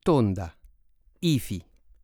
Tonda, IFI.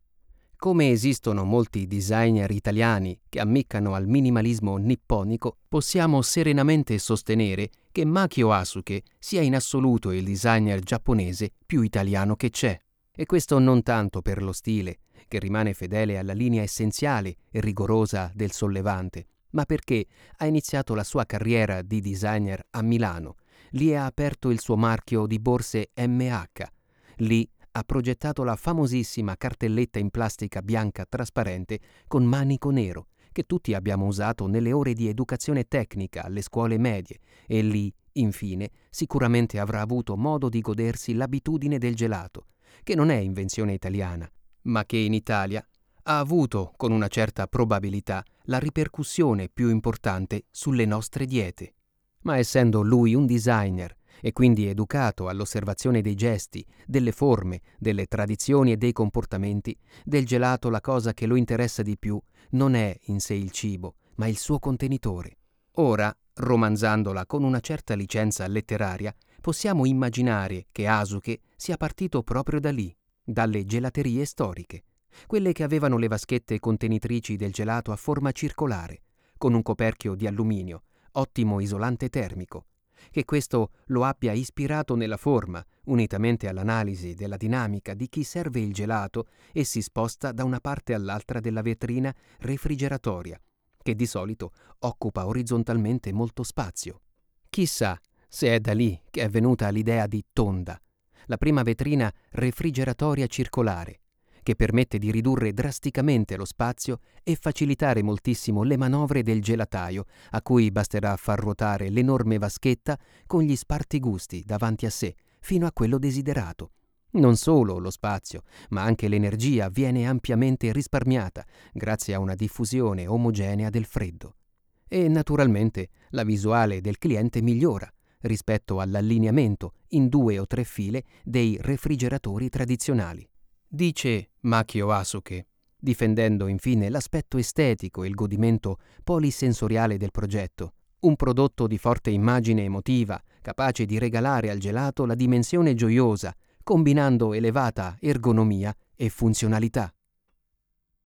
Come esistono molti designer italiani che ammiccano al minimalismo nipponico, possiamo serenamente sostenere che Makio Asuke sia in assoluto il designer giapponese più italiano che c'è. E questo non tanto per lo stile, che rimane fedele alla linea essenziale e rigorosa del Sollevante, ma perché ha iniziato la sua carriera di designer a Milano. Lì ha aperto il suo marchio di borse MH. Lì ha progettato la famosissima cartelletta in plastica bianca trasparente con manico nero, che tutti abbiamo usato nelle ore di educazione tecnica alle scuole medie, e lì, infine, sicuramente avrà avuto modo di godersi l'abitudine del gelato, che non è invenzione italiana, ma che in Italia ha avuto, con una certa probabilità, la ripercussione più importante sulle nostre diete. Ma essendo lui un designer e quindi educato all'osservazione dei gesti, delle forme, delle tradizioni e dei comportamenti, del gelato la cosa che lo interessa di più non è in sé il cibo, ma il suo contenitore. Ora, romanzandola con una certa licenza letteraria, possiamo immaginare che Asuke sia partito proprio da lì, dalle gelaterie storiche, quelle che avevano le vaschette contenitrici del gelato a forma circolare, con un coperchio di alluminio, ottimo isolante termico, che questo lo abbia ispirato nella forma, unitamente all'analisi della dinamica di chi serve il gelato e si sposta da una parte all'altra della vetrina refrigeratoria, che di solito occupa orizzontalmente molto spazio. Chissà se è da lì che è venuta l'idea di Tonda, la prima vetrina refrigeratoria circolare, che permette di ridurre drasticamente lo spazio e facilitare moltissimo le manovre del gelataio, a cui basterà far ruotare l'enorme vaschetta con gli spartigusti davanti a sé, fino a quello desiderato. Non solo lo spazio, ma anche l'energia viene ampiamente risparmiata grazie a una diffusione omogenea del freddo. E naturalmente la visuale del cliente migliora rispetto all'allineamento in 2 o 3 file dei refrigeratori tradizionali. Dice Makio Asuke, difendendo infine l'aspetto estetico e il godimento polisensoriale del progetto, un prodotto di forte immagine emotiva, capace di regalare al gelato la dimensione gioiosa, combinando elevata ergonomia e funzionalità.